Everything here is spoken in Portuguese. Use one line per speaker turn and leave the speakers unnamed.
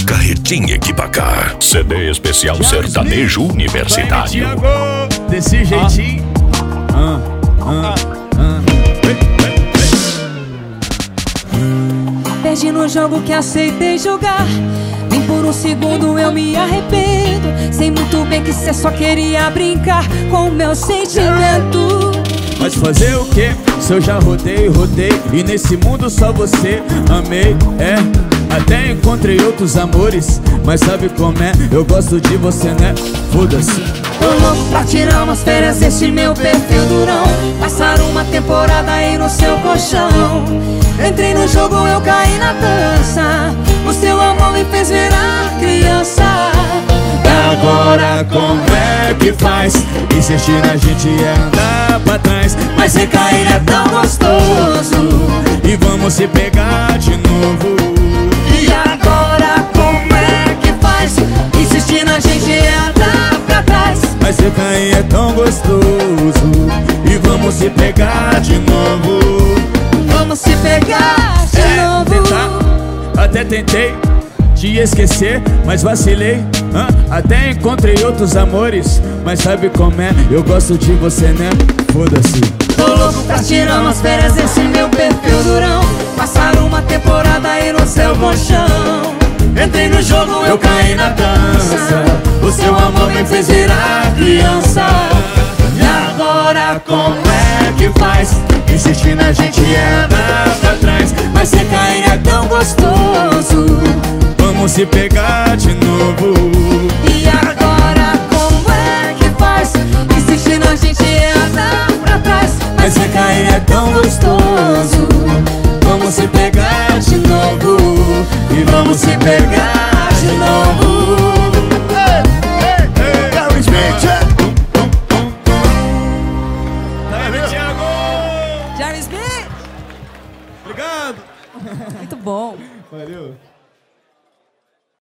carretinha aqui pra cá. CD especial sertanejo universitário.
Desse jeitinho.
Perdi no jogo que aceitei jogar. Nem por um segundo eu me arrependo. Sei muito bem que cê só queria brincar com o meu sentimento.
Mas fazer o quê? Se eu já rodei, e nesse mundo só você amei, até encontrei outros amores, mas sabe como é? Eu gosto de você, né? Foda-se.
Tô louco pra tirar umas férias desse meu perfil durão. Passar uma temporada aí no seu colchão. Entrei no jogo, eu caí na dança. O seu amor me fez virar criança.
Agora como é que faz? Insistir na gente é andar pra trás, mas você cair é tão gostoso. E vamos se pegar de novo.
E agora como é que faz? Insistir na gente é andar pra trás,
mas você cair é tão gostoso. E vamos se pegar de novo.
vamos se pegar de novo.
Tentar, até tentei te esquecer, mas vacilei. Até encontrei outros amores, mas sabe como é? Eu gosto de você, né? Foda-se.
Tô louco pra tirar umas férias desse meu perfil durão. Passar uma temporada aí no seu colchão. Entrei no jogo, eu caí na dança.
O seu amor me fez virar criança.
E agora
Como é que faz? Insistir na gente é andar pra trás, mas você cair é tão gostoso. Vamos se pegar de novo.
E agora como é que faz? Insistir na gente é andar pra trás,
Mas você cair é tão gostoso. Vamos se pegar de novo. E vamos se pegar de novo. Gary Smith.
Jerry Smith.
Obrigado.
Muito bom.
Valeu.